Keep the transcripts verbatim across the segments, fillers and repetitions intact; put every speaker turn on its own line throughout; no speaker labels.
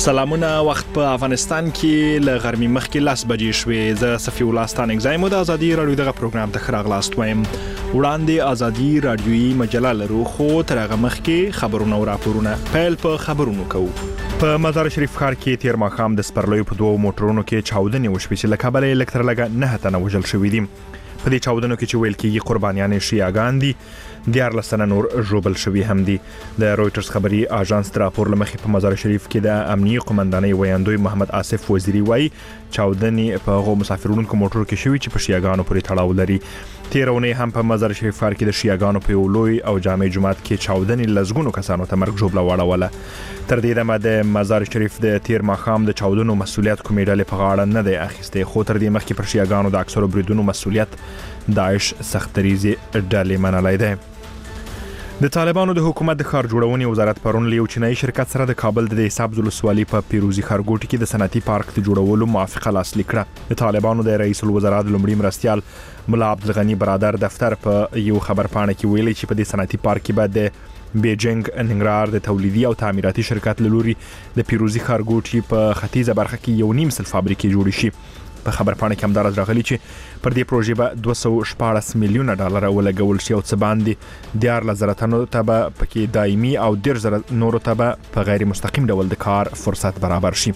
سلامونه. وخت په افغانستان کې ل غرمې مخکې لاس بجې شوې. زه صفي الله ستان اگزایم د ازادي رادیو دغه پروګرام ته خراغلاست وایم. وړاندې ازادي رادیوي مجله لرو خو تر هغه مخکې خبرونه او راپورونه پیل په خبرونو کوو. په مزار شریف ښار کې تیر ماښام د سپرلیو په دوو موټرونو کې چاودنې وشوې چې له کبله یې لږ تر لږه نه تنه وژل شوي دي. په دې چاودنو کې چې ویل کېږي قربانیان شیعاګان دي، دیارلس تنه نور ژوبل شوي هم دي. د رویټرز خبري اژانس د راپور له مخې په مزار شریف کې د امنیي قومندانۍ ویاندوی محمد آصف وزیری وایي چاودنې په هغو مسافرونکو موټرو کې شوي چې په شیعاګانو پورې تړاو لري. تیر اونۍ هم په مزار شریف ښار کې د شیعاګانو په یو لوی او جامع جومات کې چاودنې لزګونو کسانو ته مرګ ژوبله واړوله. تر دې دمه د مزار شریف د تیر ماښام د چاودنو مسؤلیت کومې ډلې په غاړه نه دی اخیستی، خو تر دې مخکې پر شیعاګانو د اکثرو بریدونو مسؤلیت داعش سختریزي ډلې منلی دی. د طالبانو د حکومت د ښار جوړونې وزارت پرون له یو چینایي شرکت سره د کابل د حساب ولسوالۍ په پیروزي ښارګوټي کې د صنعتي پارک د جوړولو موافقه لاسلیک کړه. د طالبانو د رئیس الوزرا د لومړي مرستیال ملا عبدالغني برادر دفتر په یو خبرپاڼه کې ویلي چې په دې صنعتي پارک کې به د بیجینګ ننګرهار د تولیدي او تعمیراتي شرکت له لوري د پیروزي ښارګوټي په ختیځه برخه کې یو نیم سل فابریکې جوړې شي. په خبرپاڼه کې همدارس راغلي چې پر دې پروژې به دوه سوه شپاړس میلیونه ډالر ولګول شي او څه باندې دیارلس زره تنو ته به پکې دایمي او دېرش زره نورو ته به په غیر مستقیم ډول د کار فرصت برابر شي.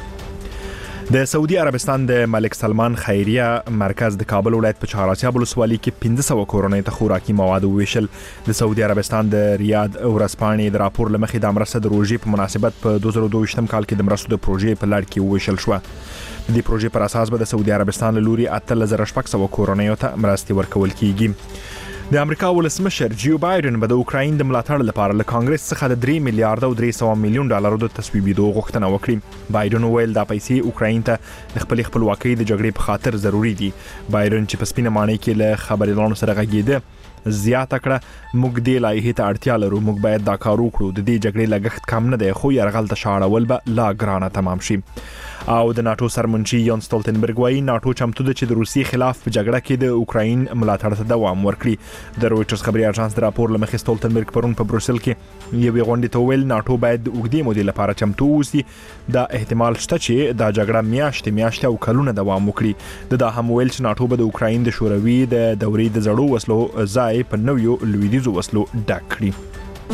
د سعودي عربستان د ملک سلمان خیریه مرکز د کابل ولایت په چهاراسیاب ولسوالۍ کې پنځه سوه کورنۍ ته خوراکي مواد وویشل. د سعودي عربستان د ریاض ورځپاڼې د راپور له مخې د مرسته د روژې په مناسبت په دوه زره دوه ویشتم کال کې د مرستو د پروژې په لړ کې وویشل شوه. د دې پروژې پر اساس به د سعودي عربستان له لوري اتلس زره شپږ سوه کورنیو ته مرستې ورکول کیږي. د امریکا ولسمشر جو بایدن به د اوکراین د ملاتړ لپاره له کانګرس څخه د درې میلیارډ او درې سوه میلیون ډالرو د تصویبېدو غوښتنه وکړي. بایدن وویل دا پیسې اوکراین ته د خپلې خپلواکۍ د جګړې په خاطر ضروري دي. بایدن چې په سپینه ماڼۍ کې له خبريالانو سره غږېده زیاته کړه موږ دې لایحې ته اړتیا لرو، موږ باید دا کار وکړو. د دې جګړې لګښت کم نه دی خو یرغل ته شاړول به لا ګرانه تمام شي. او د ناتو سرمنشي یون سټولټنبرګ وایي ناتو چمتو ده چې د روسیې خلاف په جګړه کې د اوکراین ملاتړ ته دوام ورکړي. د رویټرز خبري اژانس د راپور له مخې سټولټنبرګ پرون په بروسل کې یوې غونډې ته ویل ناتو باید د اوږدې مودې لپاره چمتو اوسي. دا احتمال شته چې دا جګړه میاشتې میاشتې او کلونه دوام وکړي. د دا هم ویل چې ناتو به د اوکراین د شوروي د دورې د زړو وسلو ځای په نویو لویدیځو وسلو ډک کړي.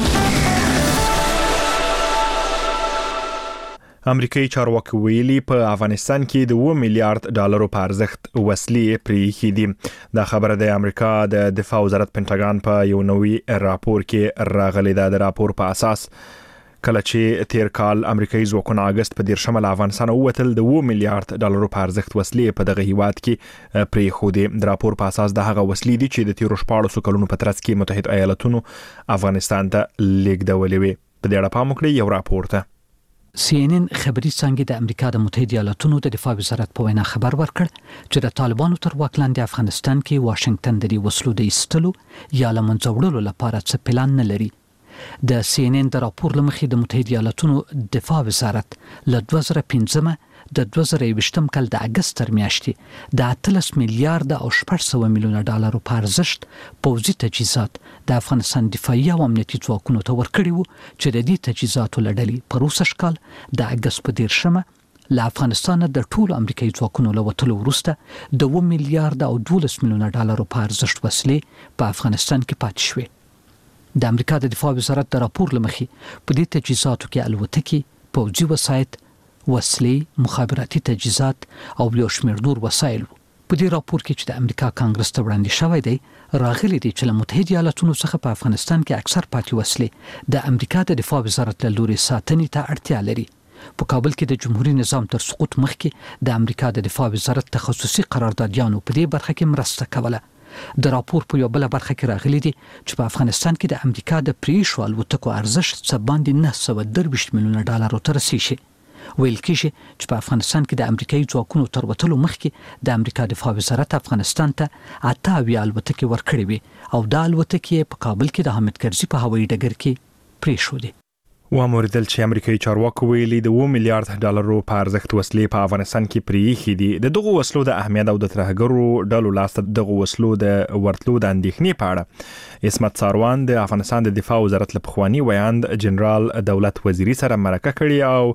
امریکایي چارواکي ویلي په افغانستان کې د اوه میلیارډ ډالرو په ارزښت وسلې پرېښې دي. دا خبره د امریکا د دفاع وزارت پنټاګان په یو نوي راپور کې راغلې ده. د راپور په اساس کله چې تیر کال امریکایي ځواکونه اگست په دیرشمه له افغانستان ووتل د اوه میلیارډ ډالرو په ارزښت وسلې په دغه هیواد کې پرېښودې. د راپور په اساس د هغه وسلې دي چې د تیرو شپاړسو کلونو په ترڅ کې متحد ایالاتونو افغانستان ته لیږدولې وې. په دې اړه پام وکړئ یو راپور ته.
سی ان ان خبري څانګې د امریکا د متحده ایالاتونو د دفاع وزارت په وینا خبر ورکړ چې د طالبانو تر واک لاندې افغانستان کې واشنگټن د وسلو د ایستلو یا له منځه وړلو لپاره څه پلان نه لري. د سی ان ان د راپور لمخې د متحده ایالاتونو دفاع وزارت له دوه زره پنځم د دوه زره یوویشتم کال د اگست تر میاشتې د اتلس میلیارډ او شپږ سوه میلیونه ډالرو په ارزښت پوځي تجهیزات د افغانستان دفاعي او امنیتي ځواکونو ته ورکړي وو چې د دې تجهیزاتو له ډلې په روسش کال د اگست په دیرشمه له افغانستان د ټولو امریکایي ځواکونو له وتلو وروسته د اوه میلیارډ او دولس میلیونه ډالرو په ارزښت وسلې په افغانستان کې پاتې شوې. د امریکا د دفاع وزارت د راپور لمخې په دې تجهیزاتو کې الوتکې، پوځي وسایط، وسلې، مخابراتي تجهیزات او یو شمېر نور وسایل. په دې راپور کې چې د امریکا کانګرس ته وړاندې شوی دی راغلي دي چې له متحده ایالاتونو څخه په افغانستان کې اکثر پاتې وسلې د امریکا د دفاع وزارت له لوري ساتنې ته اړتیا لري. په کابل کې د جمهوریت نظام تر سقوط مخکې د امریکا د دفاع وزارت تخصصي قراردادیانو په دې برخه کې مرسته کوله. د راپور په یو بل برخه کې راغلي دي چې په افغانستان کې د امریکا د پریښو الوتکو ارزښت څه باندې نه سوه درویشت میلیونه ډالرو ته رسیږي. ویل کېږي چې په افغانستان کې د امریکایي ځواکونو تر وتلو مخکې د امریکا دفاع وزارت افغانستان ته اته اویا الوتکې ورکړې وې او دا الوتکې په کابل کې د حامد کرزي په هوایي ډګر کې پرېښودې.
واموریدل چې امریکایي چارواکو ویلي د اوه میلیارډ ډالرو په ارزښت وسلې په افغانستان کې پرېښې دي. د دغو وسلو د اهمیت او د ترهګرو ډلو لاسته دغو وسلو د ورتلو د اندېښنې په اړه عصمت ساروان د افغانستان د دفاع وزارت له پخواني ویاند جنرال دولت وزیری سره مرکه کړې او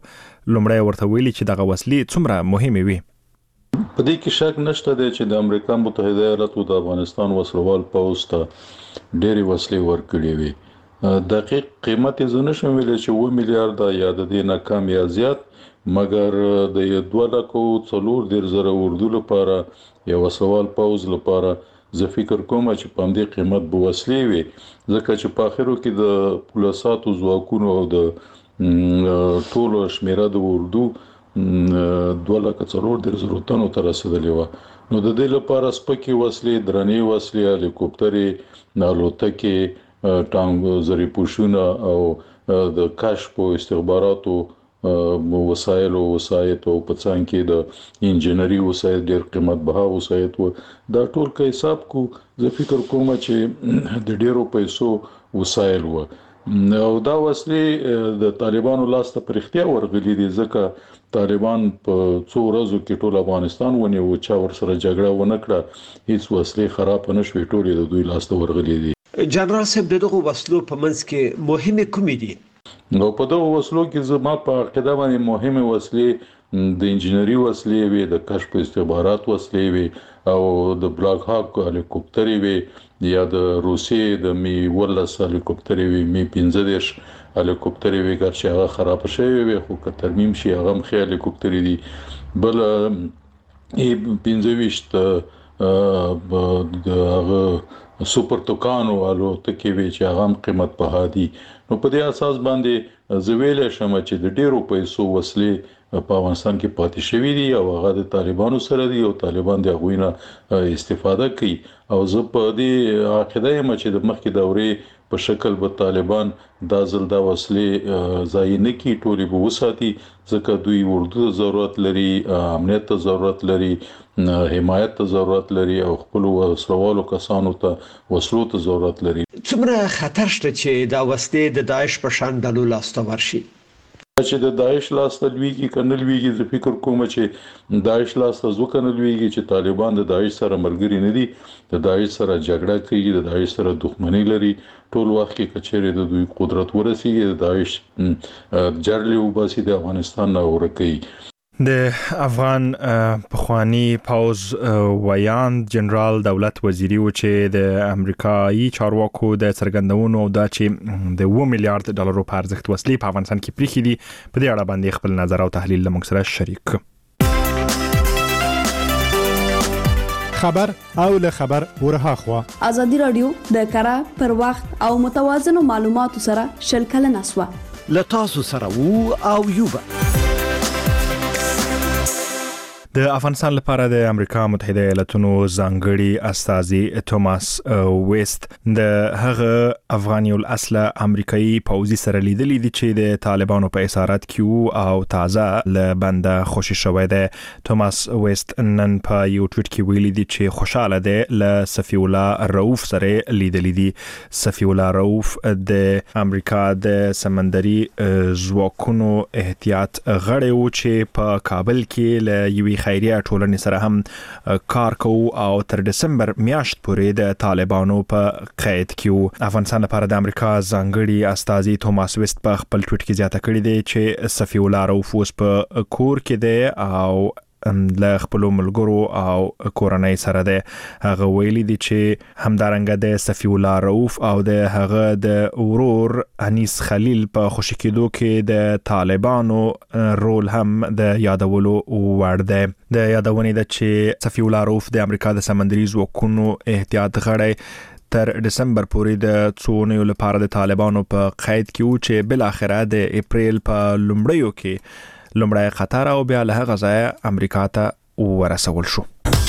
لومړی ورته ویلي چې دغه وسلې څومره مهمې وي.
په دې کې شک نشته دی چې د امریکا متحده ایالاتو د افغانستان وسلوال پوځ ته ډېرې وسلې ورکړې وي. دقیق قیمت یې زه نشم ویلی چې اووه میلیارده یا د دې نه کم یا زیات، مګر د دوه لکو څلور دېرش زره اردو لپاره یا وسلوال پوځ لپاره زه فکر کوم چې په همدې قیمت به وسلې وي، ځکه چې په آخرو کې د پولیساتو ځواکونو او د ټولو شمیره د اردو دوه لکه څلور دېرش زره تنو ته رسېدلې وه. نو د دې لپاره سپکې وسلې، درنې وسلې، هلیکوپټرې، الوتکې، ټانک، زری پوشونه او د کشف او استخباراتو وسایل او وسایط او په څنګ کې د انجینری وسایل ډېر قیمت بها وسایط و. دا ټول که حساب کو زه فکر کوم چې د ډېرو پیسو وسایل و او دا وسلې د طالبانو لاس ته پرختیا ورغلي دي، ځکه طالبان په څو ورځو کې ټول افغانستان ونیو، چا ورسره جګړه ونه کړه، هیڅ وسلې خراب نه شوې، ټولې د دوی لاس ته ورغلي دي.
جنرال صاحب دغه وسلو په منځ کې مهمه کومې دي؟
نو په دغه وسلو کې زما په عقیده باندې مهمه وسلې د انجینری وسلې وي، د کشف استخبارات وسلې وي او د بلاک هاک هلیکوپټرې وي یا د روسیې د می ولس هلیکوپټرې وي، می پنځه دېرش هلیکوپټرې وي، چې هغه خراب شوی وي خو که ترمیم شي هغه هم ښه هلیکوپټرې دي. بل پنځه ویشت د هغه سوپر توکانو الوتکې وي چې هغه هم قیمت بها دي. نو په دې اساس باندې زه ویلی شم چې د ډېرو پیسو وسلې په افغانستان کې پاتې شوي دي او هغه د طالبانو سره دي او طالبان د هغوی نه استفاده کوي. او زه په دې عقیده یم چې د مخکې دورې په شکل به طالبان دا ځل دا وسلې ضایع نه کړي، ټولې به وساتي، ځکه دوی اردو ته ضرورت لري، امنیت ته ضرورت لري، حمایت ته ضرورت لري او خپل وسلوالو کسانو ته وسلو ته ضرورت لري.
څومره خطر شته چې دا وسلې د داعش په شان ډلو لاس ته ورشي؟
چې د داعش لاس ته لویږي کنه لویږي، زه فکر کوم چې داعش لاس ته ځکه نه لویږي چې طالبان د داعش سره ملګري نه دي، د داعش سره جګړه کوي، د داعش سره دښمنۍ لري. ټول وخت کې کچېرې د دوی قدرت ورسیږي د داعش جړلې وباسي د افغانستان نه ورکوي.
د افغان پخوانی پوز ویاند جنرال دولت وزیری و چې د امریکایي چارواکو د څرګندونو دا چې د اووه میلیارډ ډالرو په ارزښت وسلې په افغانستان کې پریښې دي، په دې اړه باندې خپل نظر او تحلیل له موږ سره شریک.
خبر او له خبر ورها خوا
ازادي رادیو د کره پر وخت او متوازن معلوماتو سره شل کلن اسوا
لتاسو سره وو او یوبا.
د افغانستان لپاره د امریکا متحده ایالاتونو ځانګړي استازي توماس ویست د هغه افغاني الاصله امریکایي پوځي سره لیدلې دي چې د طالبانو په اسارت کې او تازه له بنده خوشی شوی دی. توماس ویست نن په یو ټویټ کې ویلي دي چې خوشاله دی له صفی الله رؤوف سره لیدلې دي. صفی الله رؤوف د امریکا د سمندري ځواکونو احتیاط غړی و چې په کابل کې له یوې خیریه ټولنې سره هم کار کوو او تر دسمبر میاشت پورې د طالبانو په قید کې. افغانستان لپاره د امریکا ځانګړي استازي توماس ویست په خپل ټویټ کې زیاته کړې دی چې صفی الله رؤوف اوس په کور کې دی او له خپل ملګرو او کورنۍ سره دی. هغه ویلي دي چې همدارنګه د صفی الله رؤوف او د هغه د ورور انیس خلیل په خوشی کېدو کې د طالبانو رول هم د یادولو وړ دی. د یادونې ده چې صفی الله رؤوف د امریکا د سمندري ځواکونو احتیاط غړی تر دسمبر پورې د څو لپاره د طالبانو په قید کې و چې بل اخره د اپریل په لومړیو کې لومړی قطر او بیا له هغه ځایه امریکا ته ورسول شو.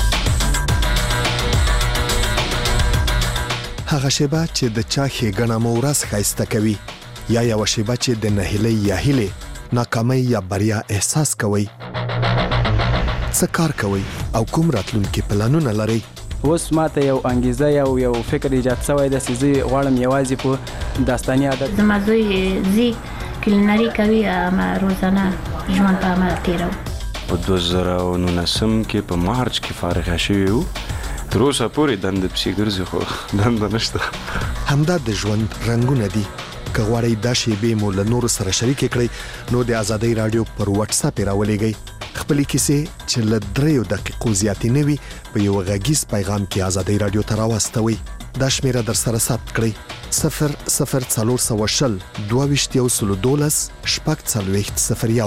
هغه شیبه چې د چا ښېګڼه مو ورځ ښایسته کوي یا یوه شیبه چې د نهیلۍ یا هیلې ناکامۍ یا بریا احساس کوئ، څه کار کوئ او کوم راتلونکي پلانونه لرئ؟
اوس ماته یو انګیزه یو یو فکر ایجاد شوی دی چې زه غواړم یوازې په داستاني عادت
زما زوی زی کلینري کوي اما روزانه ژوند په عمل تیرو.
په دوه زره او نولسم کې په مارچ کې فارغ شوی وو، تر اوسه پورې دنده پسې ګرځي خو دنده نشته.
همدا د ژوند رنګونه دي که غواړئ دا شیبې مو له نورو سره شریک کړئ نو د ازادۍ رادیو پر واتس اپ راولېږئ. خپلې کیسې چې له دریو دقیقو زیاتې نه وي په یو غږیز پیغام کې ازادۍ رادیو ته راواستوئ. دا شمیره در سره ثبت کړئ صفر صفر څلور سوه شل دوه ویشت یو سلو دولس شپږ څلوېښت صفر یو.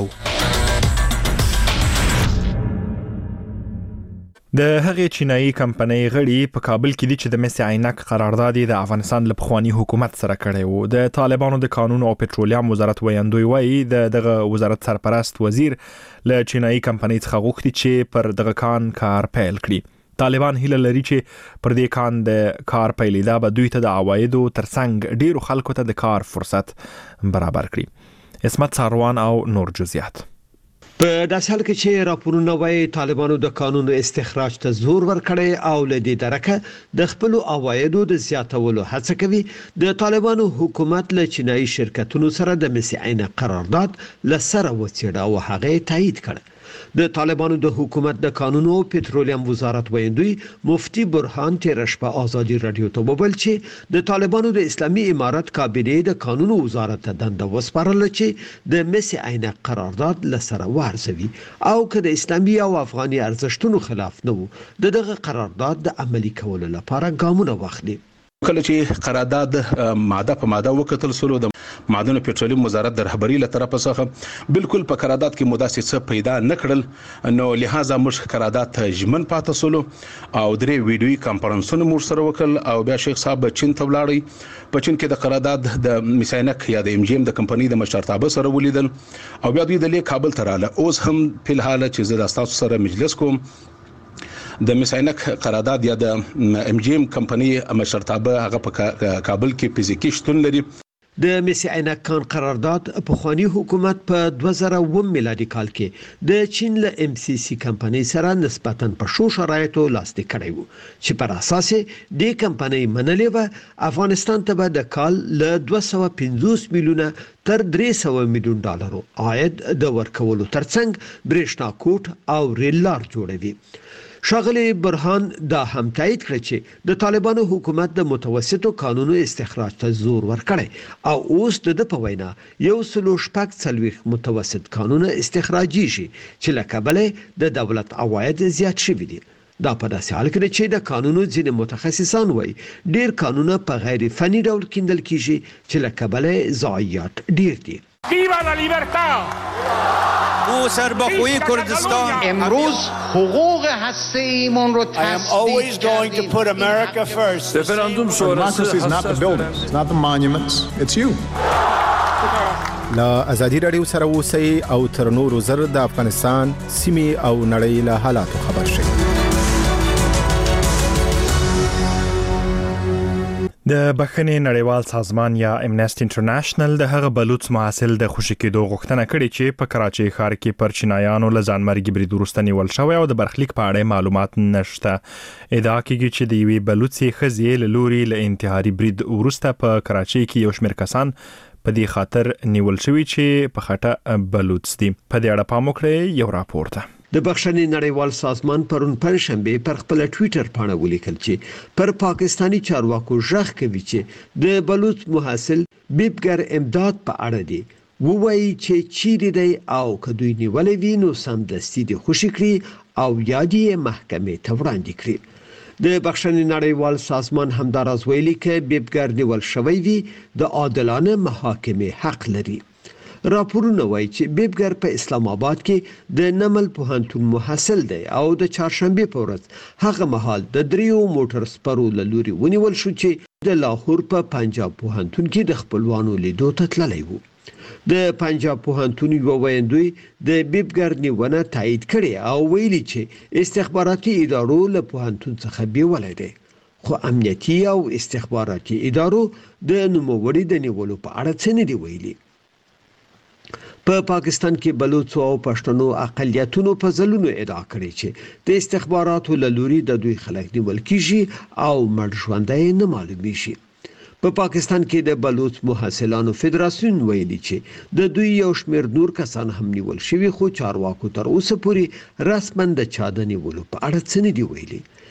د هغې چینایي کمپنۍ غړي په کابل کې دي چې د مس عینک قرارداد د افغانستان له پخواني حکومت سره کړی و. د طالبانو د قانون او پټرولیم وزارت ویاندوی وایي د دغه وزارت سرپرست وزیر له چینایي کمپنۍ څخه غوښتي چې پر دغه کان کار پیل کړي. طالبان هیله لري چې پر دې کان د کار پیلېدا به دوی ته د عوایدو ترڅنګ ډیرو خلکو ته د کار فرصت برابر کړي. اسمت ساروان او نور جزئیات.
په داسې حال کې چې راپورونه وايي طالبانو د قانونو استخراج ته زور ورکړی او له دې درکه د خپل عوایدو د زیاتولو هڅه کوي. د طالبانو حکومت له چینایي شرکتونو سره د مس عینک قرارداد لسره وڅېړه او هغه تایید کړ. د طالبانو د حکومت د قانون او پټرولیم وزارت ویاندوی مفتی برهان تیر شپه ازادي رادیو ته وویل چې د طالبانو د اسلامي امارت کابینه د قانون وزارت ته دنده وسپارل چې د مس عینک قرارداد لسره ورسوي او که د اسلامي او افغاني ارزښتونو خلاف نه وو د دغه قرارداد د عملی کولو لپاره ګامونه واخلي.
کله چې قرارداد ماده په ماده وکتل سلو د معدن پټرولیم وزارت د رهبری له طرفه څخه بالکل په قرارداد کې مداسې څه پیدا نه کړل نو لہذا موږ قرارداد ته ژمن پاتې سلو او درې ویډیوي کانفرنسونه موږ سره وکړل او بیا شیخ صاحب چین ته ولاړی. په چین کې د قرارداد د میساینک یا د ام جی ام د کمپنۍ د مشرتابه سره ولیدل او بیا دوی د کابل ته رااله. اوس هم په الحال چې زه د تاسو سره مجلس کوم د میساینک قرارداد یا د ام جی ام کمپنۍ مشرتابه هغه په کابل کې فزیکی شتون لري.
د مس عینک کان قرارداد پخوانی حکومت په دوه زره و میلادي کال کې د چین له ام سی سی کمپنۍ سره نسبتاً په شو شرایطو لاسلیک کړی وو چې پر اساس د کمپنۍ منلې و افغانستان ته به د کال له دوه سوه پنځوس میلیونه تر درې سوه میلیون ډالرو عاید د ورکولو ترڅنګ برېښنا کوټ او ریل لار جوړوي. شاغلی برهان دا هم تایید کړ چې د طالبانو حکومت د متوسطو قانونو استخراج ته زور ورکړي او اوس د په وینا یو سلو شپږ څلوېښت متوسط قانونو استخراجي شي چې له کبله د دولت عواید زیات شوي دي. دا په داسې حال کې چې د قانونو ځینې متخصصان وایي ډیر قانونه په غیر فني ډول کیندل کیږي چې له کبله ضایعات ډیر دي.
ویوا لا لیبرتا
او سربخوی کردستان
امروز حقوق هسته‌ایمون رو
I am always going to put America first.
Referendum sonrası is not the buildings, it's not the monuments, it's you.
لا ازادي رادیو سره اوسئ او تر نورو زر د افغانستان سیمې او نړۍ له حالاتو خبر شئ.
د بخښنې نړیوال سازمان یا امنیسټي انټرنیشنل د هغه بلوچ محصل د خوشی کېدو غوښتنه کړې چې په کراچۍ ښار کې پر چینایانو له ځانمرګي برید وروسته نیول شوی او د برخلیک په اړه معلومات نشته. ادعا کېږي چې د یوې بلوچې ښځې له لوري له انتحاري برید وروسته په کراچۍ کې یو شمېر کسان په دې خاطر نیول شوي چې په خټه بلوچ دي. په دې اړه پام وکړئ یو راپور ته.
د بخښنې نړیوال سازمان پرون پنځشنبه پر خپل ټوئیټر باندې ولیکل چې پر پاکستانی چارواکو ژغ کوي چې د بلوچ محصل بیبګر امداد په اړه دی ووایي چې چیرې دی او کدوې نیولې وي نو سمدستي د خوشی کړی او یادې محکمې ته وړاندې کړي. د بخښنې نړیوال سازمان همداراز ویلي چې بیبګر نیول شوی وي د عادلانه محاکمې حق لري. راپورونه وایي چې بیبګر په اسلام آباد کې د نمل پوهنتون محصل دی او د چهارشنبه په ورځ هغه مهال د دریو موټر سپرو له لوري ونیول شو چې د لاهور په پنجاب پوهنتون کې د خپلوانو لیدو ته تللی وو. د پنجاب پوهنتون یو ویاندوی د بیبګر نیونه تایید کړي او ویلي چې استخباراتي ادارو له پوهنتون څخه بیولای دي خو امنیتي او استخباراتي ادارو د نوموړي د نیولو په اړه څه نه دی ویلي. په پا پاکستان کې بلوچ او پښتنو اقلیتونو په ځلونو ادعا کړې چې د استخباراتو له لوري د دوی خلک نیول کیږي او مړ ژوندۍ نه معلومي شي. په پا پاکستان کې د بلوچ محصلانو فدراسیون ویلي چې د دوی یو شمېر نور کسان هم نیول شوي خو چارواکو تر اوسه پورې رسماً د چا د نیولو په اړه څه نه دی ویلي.